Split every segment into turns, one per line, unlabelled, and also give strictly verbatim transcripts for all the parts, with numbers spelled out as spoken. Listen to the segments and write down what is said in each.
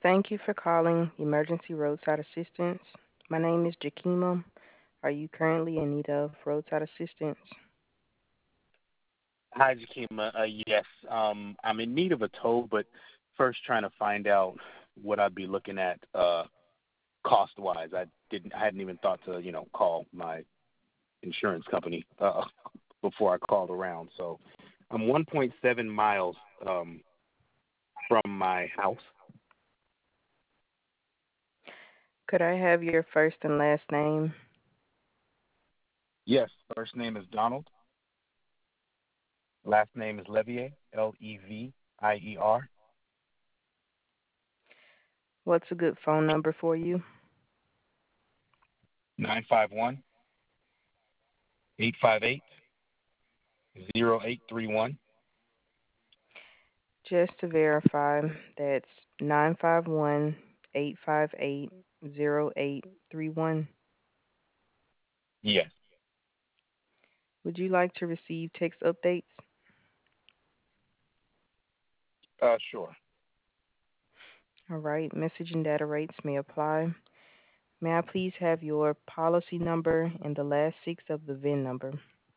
Thank you for calling Emergency Roadside Assistance. My name is Jakima. Are you currently in need of roadside assistance?
Hi, Jakima. Uh, yes, um, I'm in need of a tow, but first trying to find out what I'd be looking at uh, cost-wise. I didn't, I hadn't even thought to, you know, call my insurance company uh, before I called around. So I'm one point seven miles um, from my house.
Could I have your first and last name?
Yes, first name is Donald. Last name is Levier, L E V I E R.
What's a good phone number for you?
Nine five one eight five eight zero eight three one.
Just to verify, that's nine five one eight five eight zero eight three one.
Yes,
Would you like to receive text updates?
uh, sure.
All right, messaging data rates may apply. May I please have your policy number and the last six of the V I N number?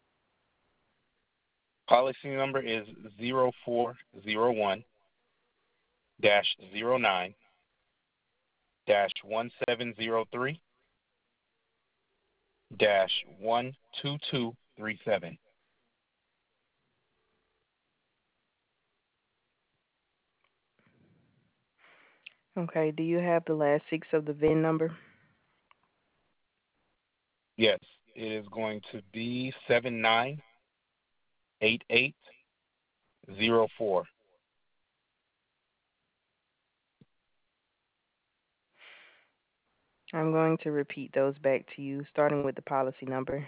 Policy number is zero four zero one dash zero nine dash one seven zero three dash one two two three seven.
Okay, do you have the last six of the V I N number?
Yes, it is going to be seven nine eight eight zero four.
I'm going to repeat those back to you, starting with the policy number.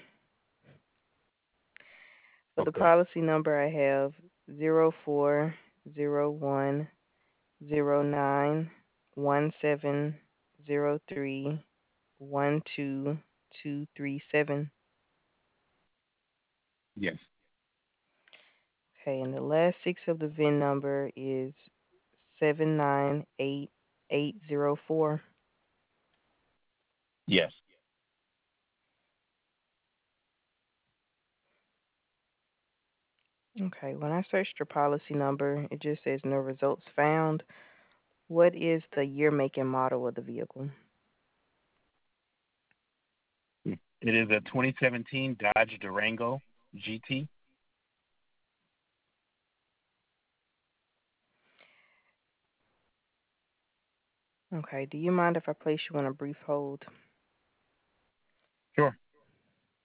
For the
Okay.
policy number, I have zero four zero one zero nine one seven zero three one two two three seven.
Yes.
Okay, and the last six of the V I N number is seven nine eight eight zero four.
Yes.
Okay, when I searched your policy number, it just says no results found. What is the year, make, and model of the vehicle?
It is a twenty seventeen Dodge Durango G T.
Okay, do you mind if I place you on a brief hold?
Sure.